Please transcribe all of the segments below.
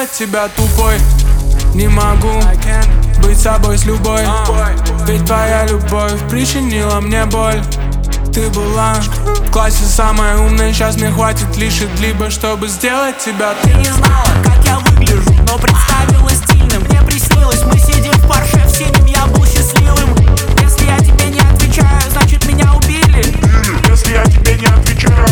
сделать тебя тупой. Не могу быть собой с любой, ведь твоя любовь причинила мне боль. Ты была в классе самая умная, сейчас мне хватит лишь либо, чтобы сделать тебя. Ты не знала, как я выгляжу, но представила стильным. Мне приснилось, мы сидим в Порше в синем, я был счастливым. Если я тебе не отвечаю, значит меня убили. Если я тебе не отвечаю,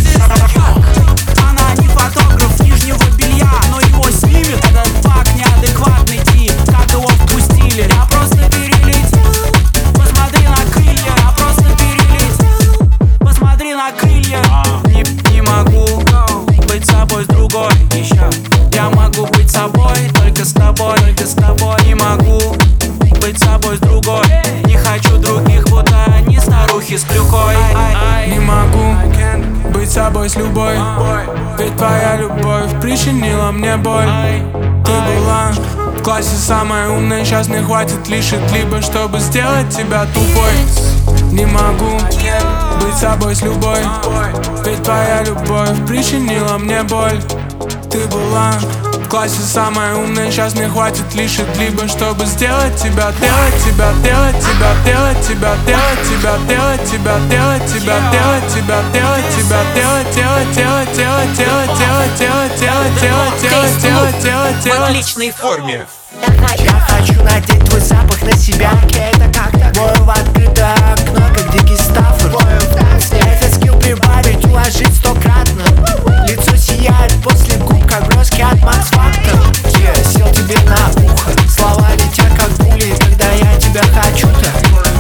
она не фотограф нижнего белья, но его снимет этот факт, неадекватный тип. Как его впустили? Я просто перелетел. Посмотри на крылья, я просто перелетел. Посмотри на крылья. Не могу быть собой с другой еще. Я могу быть собой только с тобой, только с тобой. Не могу быть собой с другой. Не хочу других, будто они старухи с клюкой. Не могу быть собой с любой, ведь твоя любовь причинила мне боль. Ты была в классе самая умная, сейчас мне хватит лишь либо, чтобы сделать тебя тупой. Не могу быть собой с любой, ведь твоя любовь причинила мне боль. Ты была в классе самая умная, сейчас мне хватит лишь либо, чтобы сделать тебя, делать тебя, делать тебя, делать тебя, делать тебя, делать тебя, делать тебя, делать тебя, делать тебя, делать, делать, делать, делать, делать, делать, делать, делать, делать, делать, делать, делать. В отличной форме. Я хочу надеть твой запах на себя. Это как-то бою в открытое окно, как дикий стаффорд. Этот скилл прибавить, уложить 100-кратно. Лицо сияет после губ, как броски от Max Factor. Я сел тебе на ухо, слова летят как пули, когда я тебя хочу-то.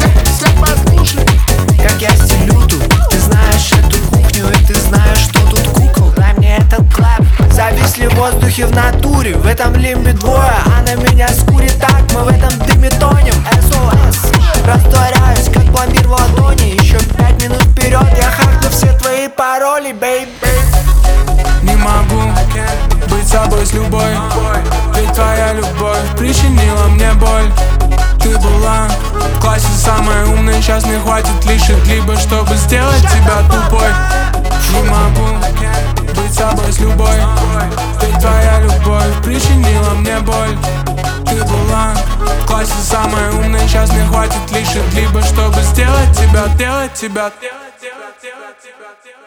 Как я стелю тут, ты знаешь эту кухню, и ты знаешь, что тут кукол. Дай мне этот клэп. Зависли в воздухе в натуре, в этом лимбе двое. Она меня скурит так, мы в этом дыме тонем. SOS, растворяюсь, как пломбир в ладони. Еще 5 минут вперед, я хакну все твои пароли, бейби. Не могу быть собой с любой, ведь твоя любовь причинила мне боль. Ты была в классе самая умная, сейчас мне хватит лишь либо, чтобы сделать тебя тупой. Не могу быть собой с любой, ведь твоя любовь причинила мне боль. Ты была в классе самая умная, сейчас мне хватит лишь либо, чтобы сделать тебя, делать тебя, делать тебя, делать тебя, делать.